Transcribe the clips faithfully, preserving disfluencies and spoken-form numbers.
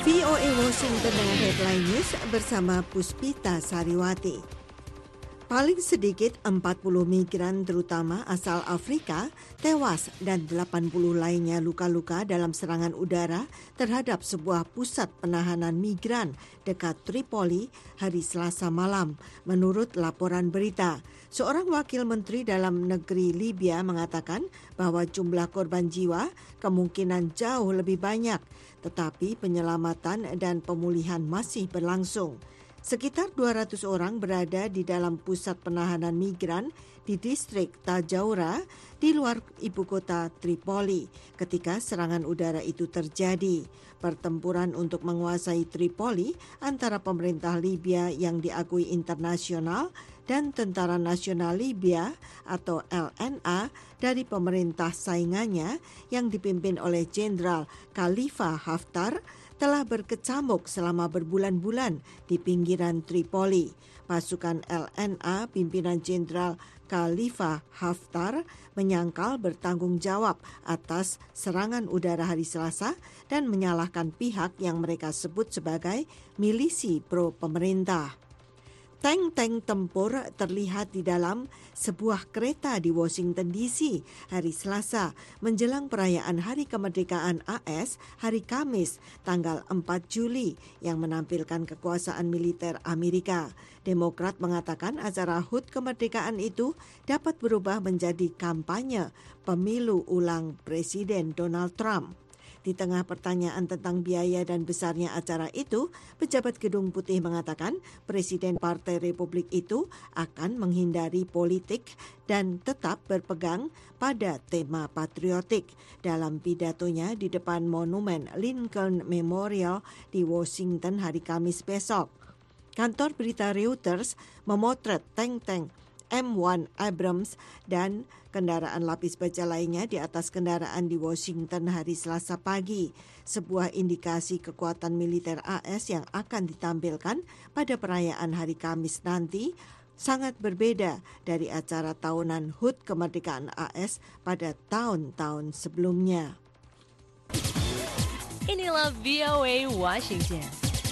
V O A Washington dengan Headline News bersama Puspita Sariwati. Paling sedikit empat puluh migran terutama asal Afrika tewas dan delapan puluh lainnya luka-luka dalam serangan udara terhadap sebuah pusat penahanan migran dekat Tripoli hari Selasa malam, menurut laporan berita. Seorang wakil menteri dalam negeri Libya mengatakan bahwa jumlah korban jiwa kemungkinan jauh lebih banyak, tetapi penyelamatan dan pemulihan masih berlangsung. Sekitar dua ratus orang berada di dalam pusat penahanan migran di distrik Tajoura di luar ibu kota Tripoli ketika serangan udara itu terjadi. Pertempuran untuk menguasai Tripoli antara pemerintah Libya yang diakui internasional dan Tentara Nasional Libya atau L N A dari pemerintah saingannya yang dipimpin oleh Jenderal Khalifa Haftar telah berkecamuk selama berbulan-bulan di pinggiran Tripoli. Pasukan L N A pimpinan Jenderal Khalifa Haftar menyangkal bertanggung jawab atas serangan udara hari Selasa dan menyalahkan pihak yang mereka sebut sebagai milisi pro-pemerintah. Tank-tank tempur terlihat di dalam sebuah kereta di Washington D C hari Selasa menjelang perayaan Hari Kemerdekaan A S hari Kamis tanggal empat Juli yang menampilkan kekuasaan militer Amerika. Demokrat mengatakan acara H U T kemerdekaan itu dapat berubah menjadi kampanye pemilu ulang Presiden Donald Trump. Di tengah pertanyaan tentang biaya dan besarnya acara itu, pejabat Gedung Putih mengatakan Presiden Partai Republik itu akan menghindari politik dan tetap berpegang pada tema patriotik. Dalam pidatonya di depan Monumen Lincoln Memorial di Washington hari Kamis besok, kantor berita Reuters memotret tank-tank M satu Abrams dan kendaraan lapis baja lainnya di atas kendaraan di Washington hari Selasa pagi. Sebuah indikasi kekuatan militer A S yang akan ditampilkan pada perayaan hari Kamis nanti sangat berbeda dari acara tahunan H U T kemerdekaan A S pada tahun-tahun sebelumnya. Inilah V O A Washington.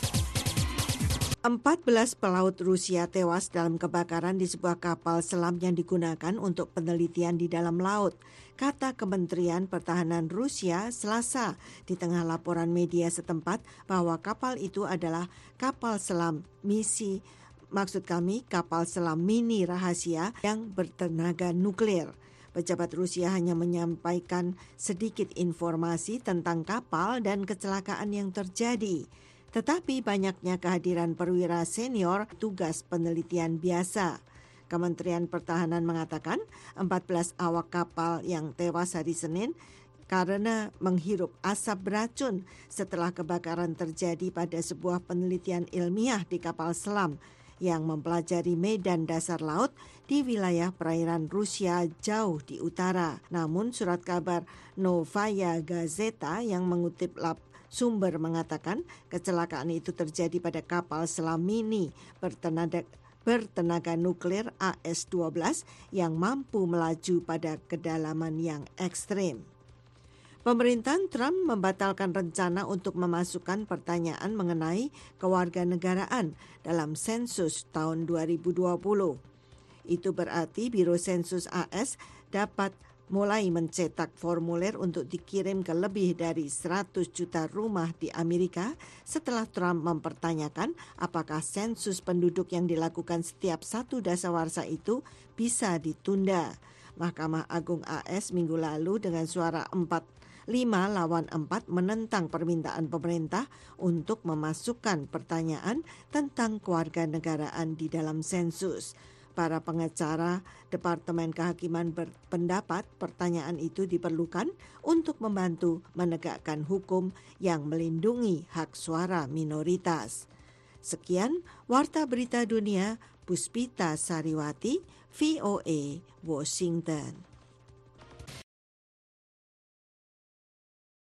empat belas pelaut Rusia tewas dalam kebakaran di sebuah kapal selam yang digunakan untuk penelitian di dalam laut, kata Kementerian Pertahanan Rusia Selasa di tengah laporan media setempat bahwa kapal itu adalah kapal selam misi, maksud kami kapal selam mini rahasia yang bertenaga nuklir. Pejabat Rusia hanya menyampaikan sedikit informasi tentang kapal dan kecelakaan yang terjadi. Tetapi banyaknya kehadiran perwira senior tugas penelitian biasa. Kementerian Pertahanan mengatakan empat belas awak kapal yang tewas hari Senin karena menghirup asap beracun setelah kebakaran terjadi pada sebuah penelitian ilmiah di kapal selam yang mempelajari medan dasar laut di wilayah perairan Rusia jauh di utara. Namun surat kabar Novaya Gazeta yang mengutip lap sumber mengatakan kecelakaan itu terjadi pada kapal selam mini bertenaga, bertenaga nuklir A S dua belas yang mampu melaju pada kedalaman yang ekstrim. Pemerintahan Trump membatalkan rencana untuk memasukkan pertanyaan mengenai kewarganegaraan dalam sensus tahun dua ribu dua puluh. Itu berarti Biro Sensus A S dapat mulai mencetak formulir untuk dikirim ke lebih dari seratus juta rumah di Amerika setelah Trump mempertanyakan apakah sensus penduduk yang dilakukan setiap satu dasawarsa itu bisa ditunda. Mahkamah Agung A S minggu lalu dengan suara empat lima lawan empat menentang permintaan pemerintah untuk memasukkan pertanyaan tentang kewarganegaraan di dalam sensus. Para pengacara Departemen Kehakiman berpendapat pertanyaan itu diperlukan untuk membantu menegakkan hukum yang melindungi hak suara minoritas. Sekian Warta Berita Dunia, Puspita Sariwati, V O A, Washington.